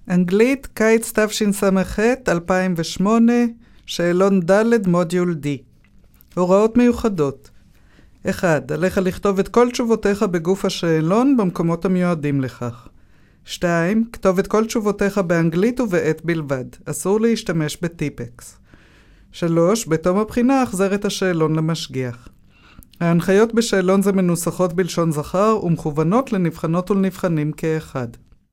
אנגלית, קיץ תשס"ח, 2008, שאלון ד' מודיול D. הוראות מיוחדות. 1. עליך לכתוב את כל תשובותיך בגוף השאלון במקומות המיועדים לכך. 2. כתוב את כל תשובותיך באנגלית ובעת בלבד. אסור להשתמש בטיפקס. 3. בתום הבחינה החזר את השאלון למשגיח. ההנחיות בשאלון זה מנוסחות בלשון זכר ומכוונות לנבחנות ולנבחנים כאחד.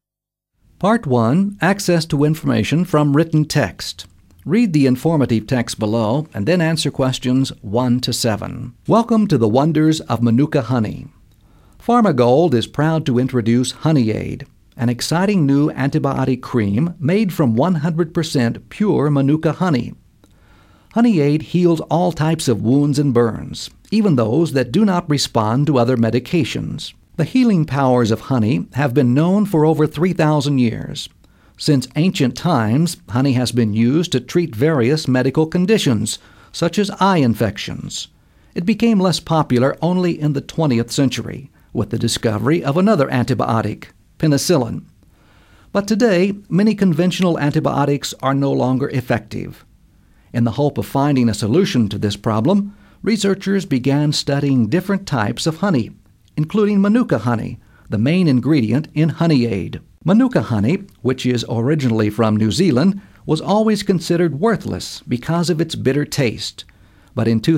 Part 1. Access to information from written text. Read the informative text below and then answer questions 1 to 7. Welcome to the wonders of Manuka honey. Pharmagold is proud to introduce HoneyAid, an exciting new antibiotic cream made from 100% pure Manuka honey. HoneyAid heals all types of wounds and burns, even those that do not respond to other medications. The healing powers of honey have been known for over 3,000 years. Since ancient times, honey has been used to treat various medical conditions, such as eye infections. It became less popular only in the 20th century, with the discovery of another antibiotic, penicillin. But today, many conventional antibiotics are no longer effective. In the hope of finding a solution to this problem, researchers began studying different types of honey, including Manuka honey, the main ingredient in HoneyAid. Manuka honey, which is originally from New Zealand, was always considered worthless because of its bitter taste. But in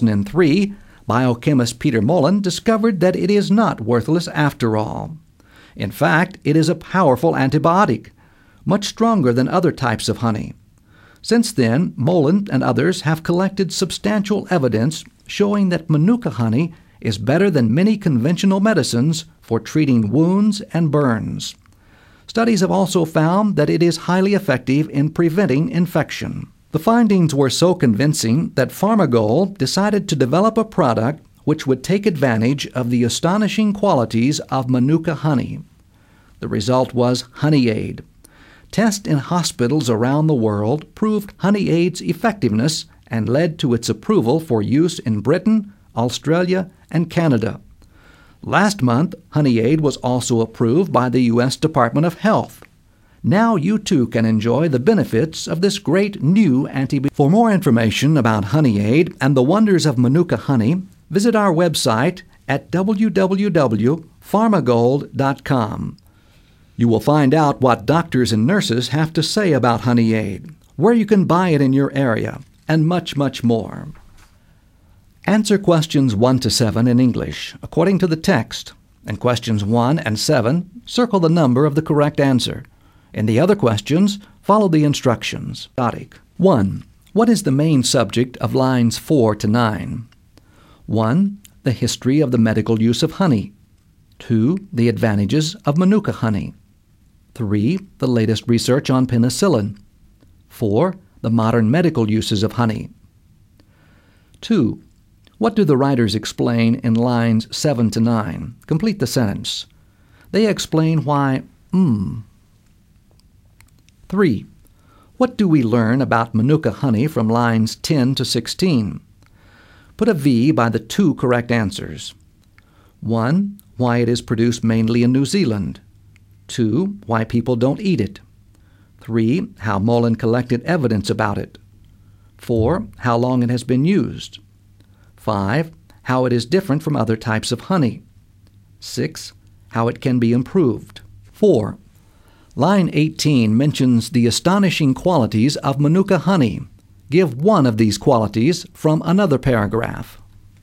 2003, biochemist Peter Mullen discovered that it is not worthless after all. In fact, it is a powerful antibiotic, much stronger than other types of honey. Since then, Mullen and others have collected substantial evidence showing that Manuka honey is better than many conventional medicines for treating wounds and burns. Studies have also found that it is highly effective in preventing infection. The findings were so convincing that Pharmagold decided to develop a product which would take advantage of the astonishing qualities of Manuka honey. The result was HoneyAid. Tests in hospitals around the world proved HoneyAid's effectiveness and led to its approval for use in Britain, Australia, and Canada. Last month, HoneyAid was also approved by the U.S. Department of Health. Now you too can enjoy the benefits of this great new antibiotic. For more information about HoneyAid and the wonders of Manuka honey, visit our website at www.pharmagold.com. You will find out what doctors and nurses have to say about HoneyAid, where you can buy it in your area, and much, much more. Answer questions 1 to 7 in English, according to the text. In questions 1 and 7, circle the number of the correct answer. In the other questions, follow the instructions. 1. What is the main subject of lines 4 to 9? 1. The history of the medical use of honey. 2. The advantages of Manuka honey. 3. The latest research on penicillin. 4. The modern medical uses of honey. 2. What do the writers explain in lines 7 to 9? Complete the sentence. They explain why 3. What do we learn about Manuka honey from lines 10 to 16? Put a V by the 2 correct answers. 1. Why it is produced mainly in New Zealand. 2. Why people don't eat it. 3. How Mullen collected evidence about it. 4. How long it has been used. 5. How it is different from other types of honey. 6. How it can be improved. 4. Line 18 mentions the astonishing qualities of Manuka honey. Give one of these qualities from another paragraph.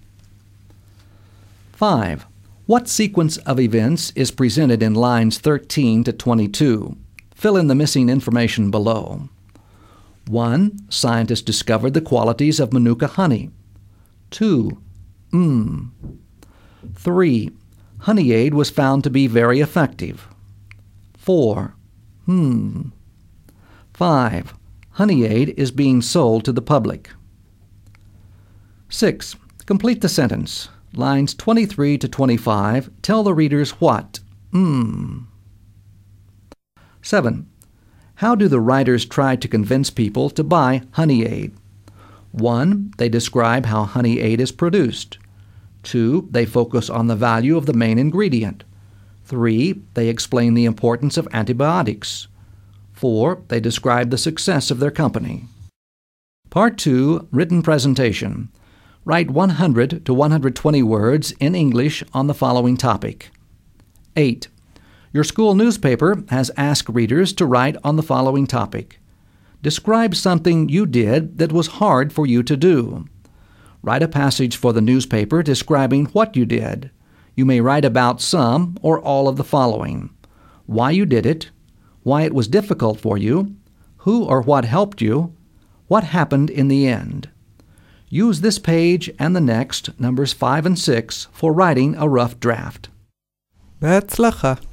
5. What sequence of events is presented in lines 13 to 22? Fill in the missing information below. 1. Scientists discovered the qualities of Manuka honey. 2. 3. HoneyAid was found to be very effective. 4. 5. HoneyAid is being sold to the public. 6. Complete the sentence. Lines 23 to 25 tell the readers what. 7. How do the writers try to convince people to buy HoneyAid? 1. They describe how HoneyAid is produced. 2. They focus on the value of the main ingredient. 3. They explain the importance of antibiotics. 4. They describe the success of their company. Part 2, Written Presentation. Write 100 to 120 words in English on the following topic. 8. Your school newspaper has asked readers to write on the following topic. Describe something you did that was hard for you to do. Write a passage for the newspaper describing what you did. You may write about some or all of the following: why you did it, why it was difficult for you, who or what helped you, what happened in the end. Use this page and the next, numbers 5 and 6, for writing a rough draft. בהצלחה.